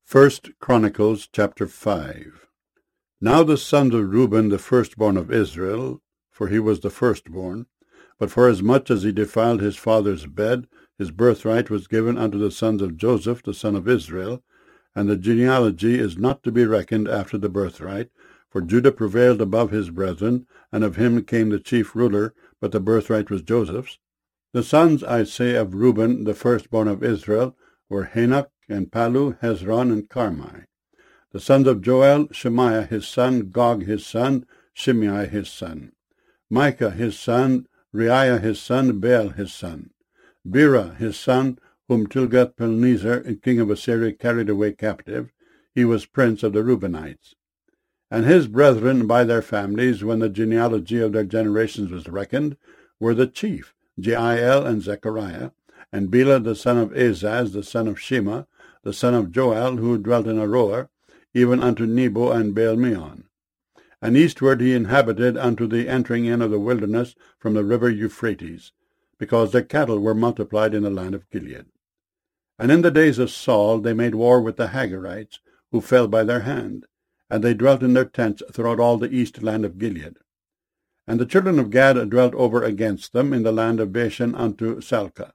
First Chronicles chapter 5. Now the sons of Reuben, the firstborn of Israel, for he was the firstborn, but forasmuch as he defiled his father's bed, his birthright was given unto the sons of Joseph, the son of Israel, and the genealogy is not to be reckoned after the birthright, for Judah prevailed above his brethren, and of him came the chief ruler, but the birthright was Joseph's. The sons, I say, of Reuben, the firstborn of Israel, were Hanok, and Palu, Hezron, and Carmi. The sons of Joel, Shemaiah his son, Gog his son, Shimei his son, Micah his son, Reiah his son, Baal his son, Bera his son, whom Tilgath-Pilneser, king of Assyria, carried away captive. He was prince of the Reubenites. And his brethren by their families, when the genealogy of their generations was reckoned, were the chief, Jeiel and Zechariah, and Bela the son of Azaz, the son of Shema, the son of Joel, who dwelt in Aroer, even unto Nebo and Baal-meon. And eastward he inhabited unto the entering in of the wilderness from the river Euphrates, because their cattle were multiplied in the land of Gilead. And in the days of Saul they made war with the Hagarites, who fell by their hand, and they dwelt in their tents throughout all the east land of Gilead. And the children of Gad dwelt over against them in the land of Bashan unto Salcah.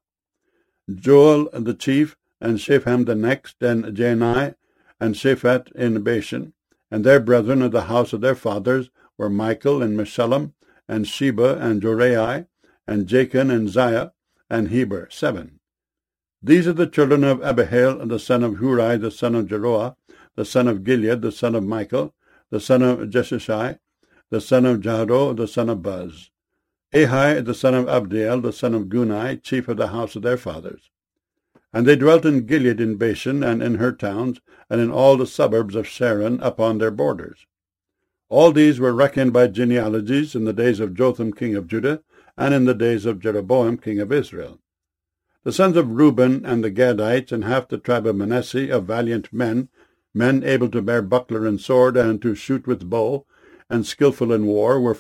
Joel the chief, and Shepham the next, and Jaanai, and Shaphat in Bashan, and their brethren of the house of their fathers were Michael, and Meshullam, and Sheba, and Jorai, and Jachin, and Ziah, and Heber, 7. These are the children of Abihail, the son of Huri, the son of Jeroah, the son of Gilead, the son of Michael, the son of Jeshishai, the son of Jahdo, the son of Buz, Ahai, the son of Abdiel, the son of Gunai, chief of the house of their fathers. And they dwelt in Gilead in Bashan, and in her towns, and in all the suburbs of Sharon upon their borders. All these were reckoned by genealogies in the days of Jotham king of Judah, and in the days of Jeroboam king of Israel. The sons of Reuben and the Gadites, and half the tribe of Manasseh, of valiant men, men able to bear buckler and sword, and to shoot with bow, and skillful in war, were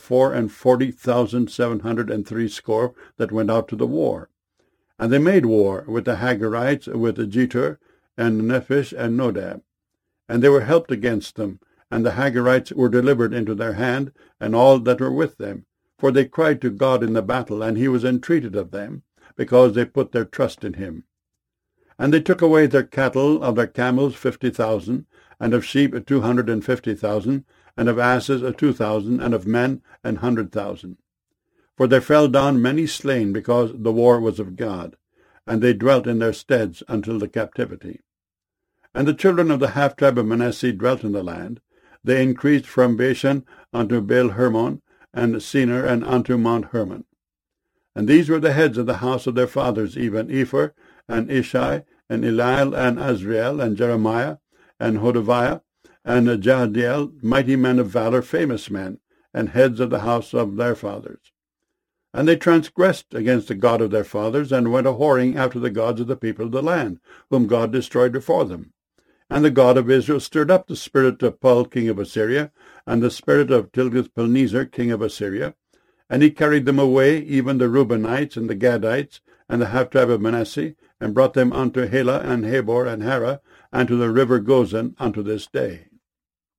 44,760 that went out to the war. And they made war with the Hagarites, with Jetur, and Nephish, and Nodab. And they were helped against them, and the Hagarites were delivered into their hand, and all that were with them. For they cried to God in the battle, and he was entreated of them, because they put their trust in him. And they took away their cattle, of their camels 50,000, and of sheep 250,000, and of asses 2,000, and of men 100,000. For there fell down many slain, because the war was of God, and they dwelt in their steads until the captivity. And the children of the half-tribe of Manasseh dwelt in the land. They increased from Bashan unto Baal-Hermon, and Senir, and unto Mount Hermon. And these were the heads of the house of their fathers, even Epher, and Ishai, and Eliel, and Azriel, and Jeremiah, and Hodaviah, and Jahdiel, mighty men of valor, famous men, and heads of the house of their fathers. And they transgressed against the God of their fathers, and went a-whoring after the gods of the people of the land, whom God destroyed before them. And the God of Israel stirred up the spirit of Pul, king of Assyria, and the spirit of Tilgath-Pilneser, king of Assyria, and he carried them away, even the Reubenites, and the Gadites, and the half-tribe of Manasseh, and brought them unto Helah, and Habor, and Hara, and to the river Gozan unto this day.